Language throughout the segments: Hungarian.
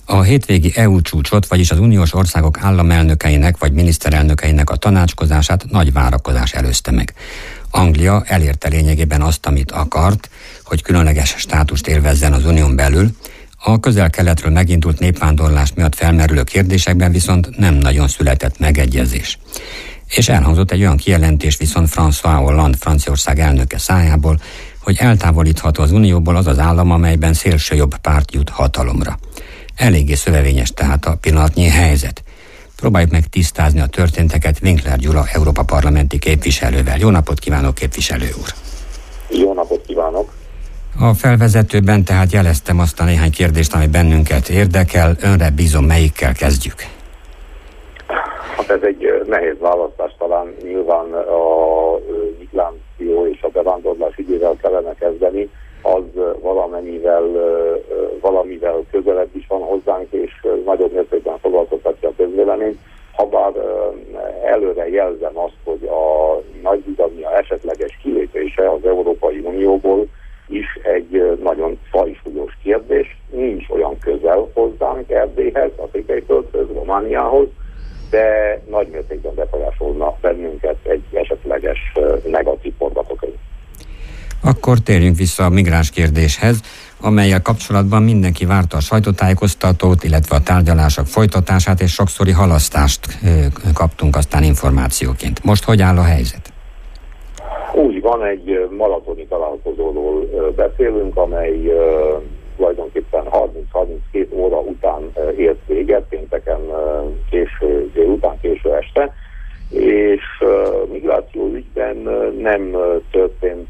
A hétvégi EU csúcsot, vagyis az uniós országok államelnökeinek vagy miniszterelnökeinek a tanácskozását nagy várakozás előzte meg. Anglia elérte lényegében azt, amit akart, hogy különleges státust élvezzen az unión belül. A közel-keletről megindult népvándorlás miatt felmerülő kérdésekben viszont nem nagyon született megegyezés. És elhangzott egy olyan kijelentés viszont François Hollande, Franciaország elnöke szájából, hogy eltávolítható az unióból az az állam, amelyben szélsőjobb párt jut hatalomra. Eléggé szövevényes tehát a pillanatnyi helyzet. Próbáljuk meg tisztázni a történteket Winkler Gyula, Európa parlamenti képviselővel. Jó napot kívánok, képviselő úr! Jó napot kívánok! A felvezetőben tehát jeleztem azt a néhány kérdést, ami bennünket érdekel. Önre bízom, melyikkel kezdjük? Hát ez egy nehéz választás, talán nyilván a migráció és a bevándorlás ügyével kellene kezdeni. Az valamivel közelebb is van hozzánk, és nagyobb mértékben foglalkoztatja a közvéleményt. Habár előre jelzem azt, hogy a Nagy-Britannia esetleges kilépése az Európai Unióból is egy nagyon fajsúlyos kérdés. Nincs olyan közel hozzánk Erdélyhez, a Székelyföldhöz, Romániához, de nagy mértékben befolyásolna bennünket egy esetleges negatív forgatókönyv. Akkor térjünk vissza a migráns kérdéshez, amellyel kapcsolatban mindenki várta a sajtótájékoztatót, illetve a tárgyalások folytatását, és sokszori halasztást kaptunk aztán információként. Most hogy áll a helyzet? Úgy van, egy maratoni találkozóról beszélünk, amely tulajdonképpen 30-32 óra után ért véget, pénteken késő délután, késő este, és migráció ügyben nem történt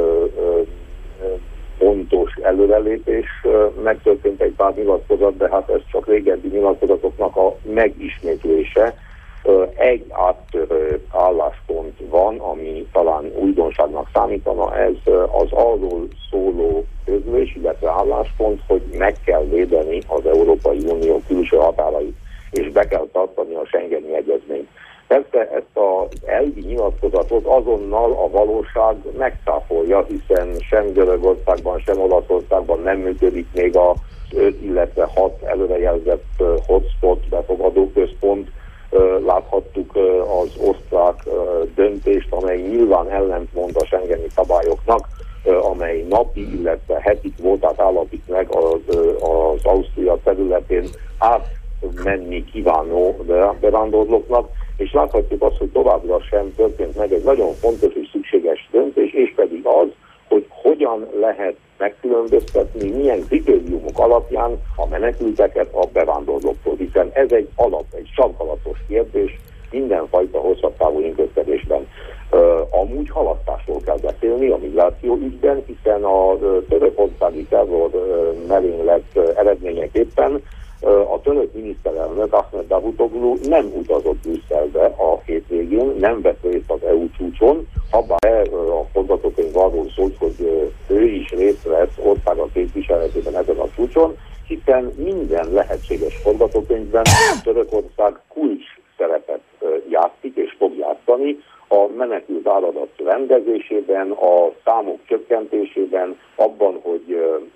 pontos előrelépés, megtörtént egy pár nyilatkozat, de hát ez csak régebbi nyilatkozatoknak a megismétlése. Egy áttörő álláspont van, ami talán újdonságnak számítana, ez az arról szóló közlés, illetve álláspont, hogy meg kell védeni az Európai Unió külső határait, és be kell tartani a Schengeni egyezményt. Persze ezt az elvi nyilatkozatot azonnal a valóság megcáfolja, hiszen sem Görögországban, sem Olaszországban nem működik még az 5, illetve 6 előrejelzett hotspot befogadó központ. Láthattuk az osztrák döntést, amely nyilván ellentmond a schengeni szabályoknak, amely napi, illetve heti kvótát állapít meg az Ausztria területén átmenni kívánó bevándorlóknak, és láthatjuk azt, hogy továbbra sem történt meg egy nagyon fontos és szükséges döntés, és pedig az, hogy hogyan lehet megkülönböztetni, milyen kritériumok alapján a menekülteket a bevándorlóktól, hiszen ez egy sarkalatos kérdés mindenfajta hosszabb távú intézkedésben. Amúgy halasztásról kell beszélni a migráció ügyben, hiszen a törökországi terror merénylet eredményeképpen a török miniszterelnök Ahmed Davutoglu nem utazott Brüsszelbe a hétvégén, nem vett részt az EU csúcson, habár a forgatókönyv arról szólt, hogy ő is részt vesz országa képviseletében ezen a csúcson, hiszen minden lehetséges forgatókönyvben Törökország kulcs szerepet játszik és fog játszani a menekült áradat rendezésében, a számok csökkentésében, abban, hogy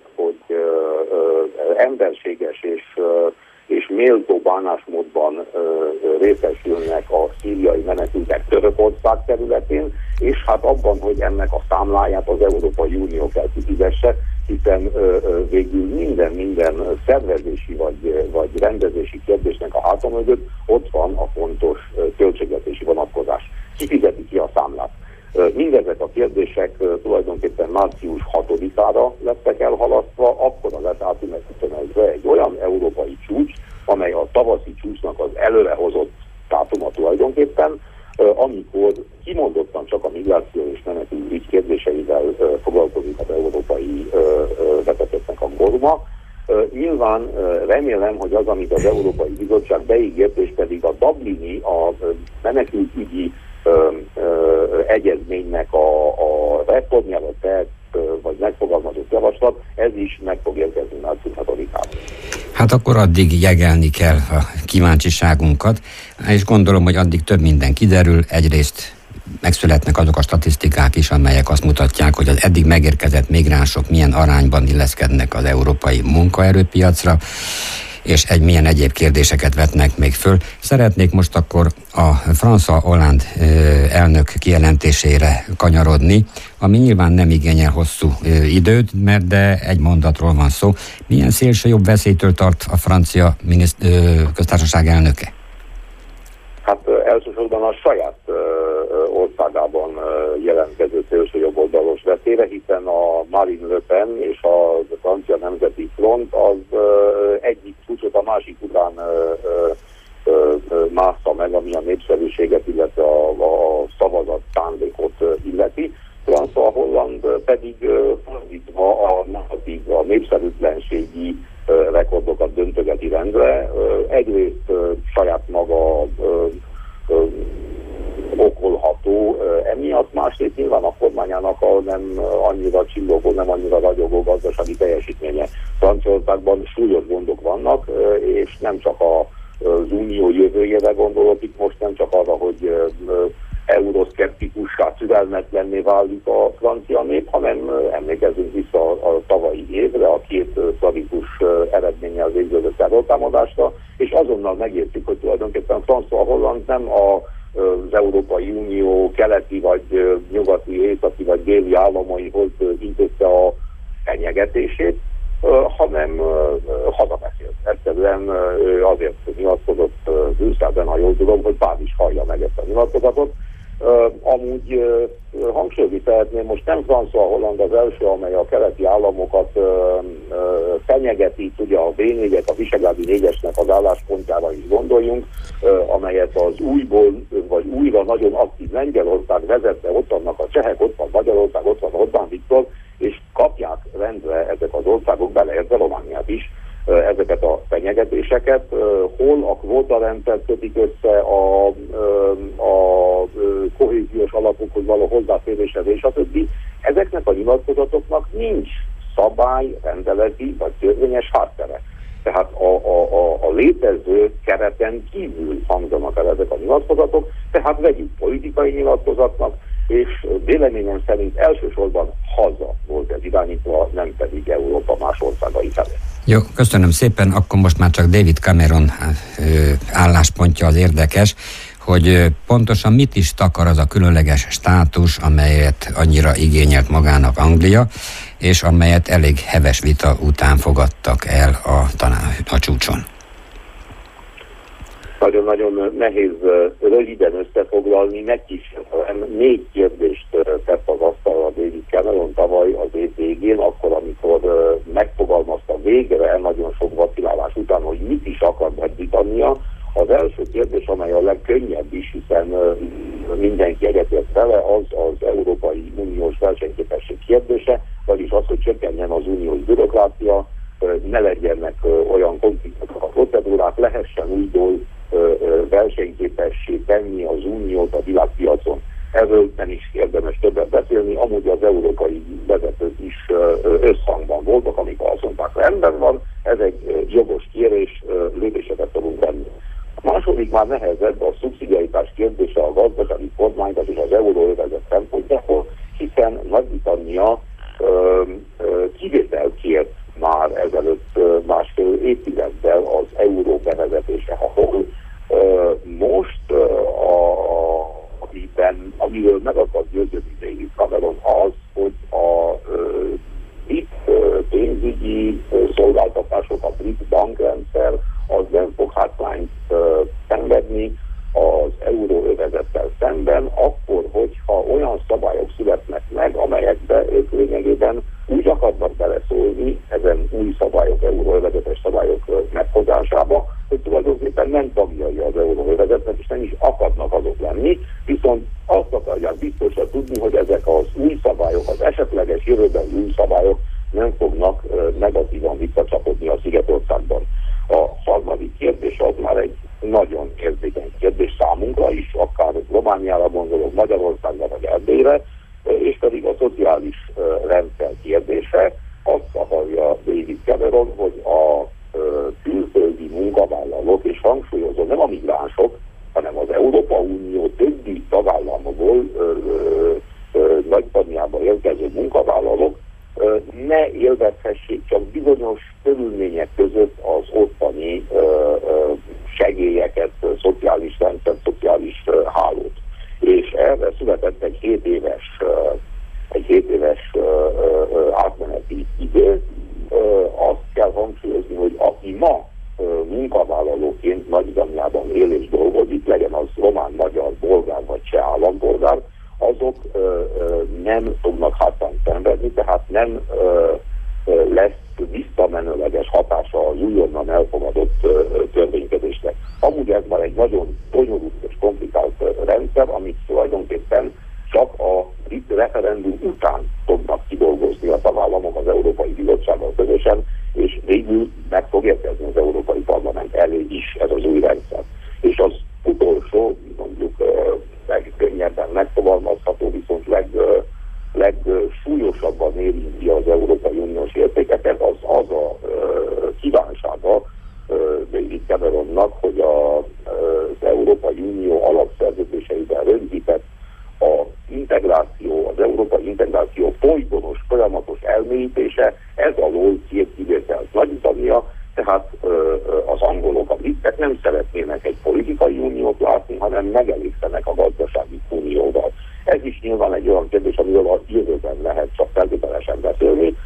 emberséges és méltó bánásmódban részesülnek a szíriai menekültek Törökország területén, és hát abban, hogy ennek a számláját az Európai Unió kell kifizesse, hiszen végül minden szervezési vagy rendezési kérdésnek a háta mögött ott van a fontos költségvetési vonatkozás. Ki fizeti ki a számlát? Mindezek a kérdések tulajdonképpen március 6-ára lettek elhalasztva, akkora lett átütemezve egy olyan európai csúcs, amely a tavaszi csúcsnak az előrehozott dátuma tulajdonképpen, amikor kimondottan csak a migráció és menekült ügy kérdéseivel foglalkozik az európai vezetőknek a korma. Nyilván remélem, hogy az, amit az Európai Bizottság beígért, és pedig a Dublini, a menekültügyi egyezménynek a reformjára tett, vagy megfogalmazott javaslat, ez is meg fog érkezni március 6-án. Hát akkor addig jegelni kell a kíváncsiságunkat, és gondolom, hogy addig több minden kiderül. Egyrészt megszületnek azok a statisztikák is, amelyek azt mutatják, hogy az eddig megérkezett migránsok milyen arányban illeszkednek az európai munkaerőpiacra, és milyen egyéb kérdéseket vetnek még föl. Szeretnék most akkor a François Hollande elnök kijelentésére kanyarodni, ami nyilván nem igényel hosszú időt, mert de egy mondatról van szó. Milyen szélsőjobb veszélytől tart a francia köztársaság elnöke? Hát elsősorban a saját országában jelentkező szélsőjobb oldalos veszélyre, hiszen a Marine Le Pen és a Francia Nemzeti Front az egyik csúcsot a másik után mássza meg, ami a népszerűséget, illetve a szavazat szándékot illeti. François Hollande pedig fordítva a népszerűtlenségi rekordokat döntögeti rendre. Egyrészt saját maga okolható emiatt, másrészt nyilván a kormányának a nem annyira csillogó, nem annyira ragyogó gazdasági teljesítménye. Franciaországban súlyos gondok vannak, és nem csak az unió jövőjére gondolok, itt most nem csak arra, hogy euroszkeptikussá, türelmetlenné válik a francia nép, hanem emlékezzünk vissza a tavalyi évre, a két tragikus eredménnyel végződött terrortámadásra, és azonnal megértjük, hogy tulajdonképpen François Hollande nem az Európai Unió keleti, vagy nyugati, északi, vagy déli államaihoz intézte a fenyegetését, hanem hazabeszélt. Egyszerűen azért nyilatkozott Brüsszelben, ha jól tudom, hogy Párizs hallja meg ezt a nyilatkozatot. Amúgy hangsúlyozni szeretném, most nem François Hollande az első, amely a keleti államokat fenyegeti, ugye a V4-et, a Visegrádi 4-esnek az álláspontjára is gondoljunk, amelyet az újból, vagy újra nagyon aktív Lengyelország vezette, ott vannak a csehek, ott van Magyarország, ott van Orbán Viktor, és kapják rendre ezek az országok, beleértve Romániát is, ezeket a fenyegetéseket, hol a kvótarendszer kötik össze a kohéziós alapokhoz való hozzáféréshez és a többi. Ezeknek a nyilatkozatoknak nincs szabály, rendeleti vagy törvényes háttere. Tehát a létező kereten kívül hangzanak el ezek a nyilatkozatok, tehát vegyük politikai nyilatkozatnak, és véleményem szerint elsősorban haza volt ez irányítva, nem pedig Európa más országai felé. Jó, köszönöm szépen, akkor most már csak David Cameron álláspontja az érdekes, hogy pontosan mit is takar az a különleges státus, amelyet annyira igényelt magának Anglia, és amelyet elég heves vita után fogadtak el a csúcson. Nagyon-nagyon nehéz röviden összefoglalni, megkísérlem 4 kérdést tett az asztalra David Cameron tavaly az év végén, akkor, amikor megfogalmazta végre nagyon sok vacilálás után, hogy mit is akar Nagy-Britannia. Az első kérdés, amely a legkönnyebb is, hiszen mindenki egyetért vele, az Európai Uniós versenyképesség kérdése, vagyis az, hogy csökkenjen az uniós bürokrácia, ne legyenek olyan konfliktusok a procedúrák, lehessen újból versenyképessé tenni az uniót a világpiacon. Erről nem is érdemes többet beszélni, amúgy az európai vezetők is összhangban voltak, amikor azt mondták, rendben van, ez egy jogos kérés, lépéseket tudunk tenni. A második már nehezebb, a szubszidiaritás kérdése a gazdasági kormányzás és az euróövezet szempontjából, hiszen Nagy-Britannia kivételt kért már ezelőtt másfél évtizeddel az euró bevezetése, ahol most amiről meg akar győződni David Cameron az, hogy a brit pénzügyi szolgáltatások, a brit bankrendszer az nem fog hátrányt szenvedni az euróövezettel szemben, akkor, hogyha olyan szabályok születnek meg, amelyekbe ők lényegében úgy akarnak beleszólni ezen új szabályok, euróövezetes szabályok meghozásába, hogy tulajdonképpen nem tagjai az euróövezetnek, és nem is akarnak azok lenni, viszont azt akarják biztosan tudni, hogy ezek az új szabályok, az esetleges jövőben új szabályok nem fognak negatívan visszacsapodni a Szigetországban. A harmadik kérdés az már egy nagyon érzékeny kérdés számunkra is, akár Romániára gondolok, Magyarországra vagy Erdélyre, és pedig a szociális rendszer kérdése. Azt akarja David Cameron, hogy a külföldi munkavállalók, és hangsúlyozom, nem a migránsok, hanem az Európa Unió többi tagállamából Nagy-Britanniába érkező munkavállalók ne élvezhessék csak bizonyos körülmények között az ottani egyébként Nagy-Britanniában él és dolgozik, legyen az román, magyar, bolgár vagy cseh állampolgár, azok nem fognak hátrányt szenvedni, tehát nem lesz visszamenőleges hatása az újonnan elfogadott törvénykezésnek. Amúgy ez már egy nagyon bonyolult és komplikált rendszer, amit tulajdonképpen csak a brit referendum után tudnak kidolgozni a tagállamok az Európai Bizottsággal közösen, és végül meg fog érkezni az Európai Parlament elé is ez az új rendszer. És az utolsó, mondjuk legkönnyebben megfogalmazható, viszont legsúlyosabban érinti az Európai Uniós értékeket, az a kívánsága David Cameronnak, hogy az Európai Unió alapszerződéseiben rögzített az európai integráció folytonos, folyamatos elmélyítése, ez alól két kivételt Nagy-Britannia, tehát az angolok, a britek nem szeretnének egy politikai uniót látni, hanem megelégszenek a gazdasági unióval. Ez is nyilván egy olyan kérdés, amiről a jövőben lehet csak feltételesen beszélni.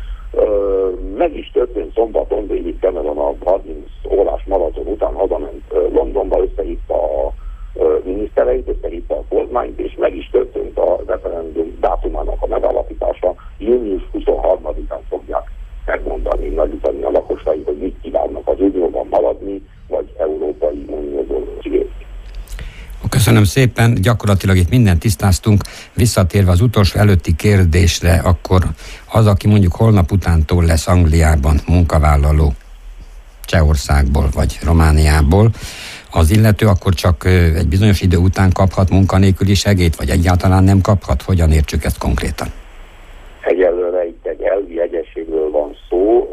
Meg is történt szombaton, David Cameron a 30 órás maraton után hazament Londonba, összehívta a minisztereit, összehívta a kormányt, és meg is történt a referendum dátumának a megállapítása. Június 23-án fogják megmondani Nagy-Britannia lakosai, hogy mit kívánnak az unióban maradni, vagy Európai Unióból kilépni. Köszönöm szépen, gyakorlatilag itt mindent tisztáztunk. Visszatérve az utolsó előtti kérdésre, akkor az, aki mondjuk holnap utántól lesz Angliában munkavállaló, Csehországból vagy Romániából, az illető akkor csak egy bizonyos idő után kaphat munkanélküli segélyt, vagy egyáltalán nem kaphat? Hogyan értsük ezt konkrétan? Egyelőre itt egy elvi egyességről van szó.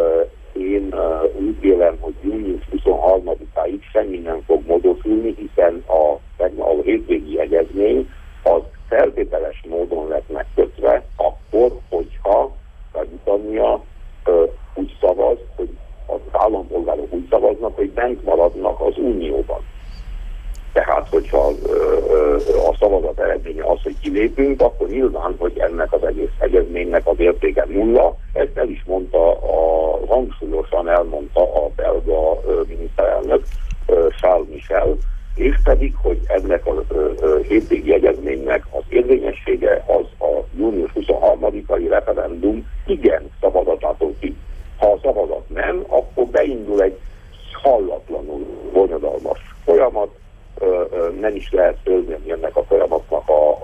Én úgy vélem, hogy június 23-áig semmi nem fog módosulni, hiszen a hétvégi egyezmény az feltételes módon lett megkötve akkor, hogyha Nagy-Britannia úgy szavaz, hogy az állampolgárok úgy szavaznak, hogy bent maradnak az unióban. Tehát, hogyha a szavazat eredménye az, hogy kilépünk, akkor nyilván, hogy ennek az egész egyezménynek az értéke nulla. Ezt el is mondta, hangsúlyosan elmondta a belga miniszterelnök, Charles Michel, és pedig, hogy ennek a hétvégi egyezménynek az érvényessége az a június 23-ai referendum igen szavazatától függ. Ha a szavazat nem, akkor beindul egy hallatlanul bonyodalmas folyamat, nem is lehet fölmérni ennek a folyamatnak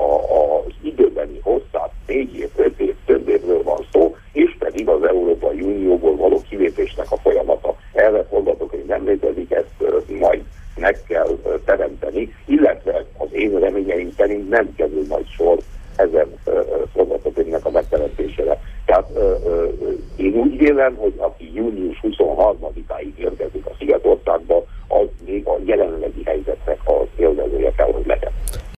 az időbeni hosszát, 4 év, 5 év, több évről van szó, és pedig az Európai Unióból való kilépésnek a folyamata. Erre forgatókönyv nem létezik, ezt majd meg kell teremteni, illetve az én reményeim szerint nem kerül majd sor ezen forgatókönyvnek a megteremtésére. Tehát én úgy vélem, hogy aki június 23-áig érkezik a Szigetországba, az még a jelenlegi helyzetnek az élvezője kell, hogy legyen.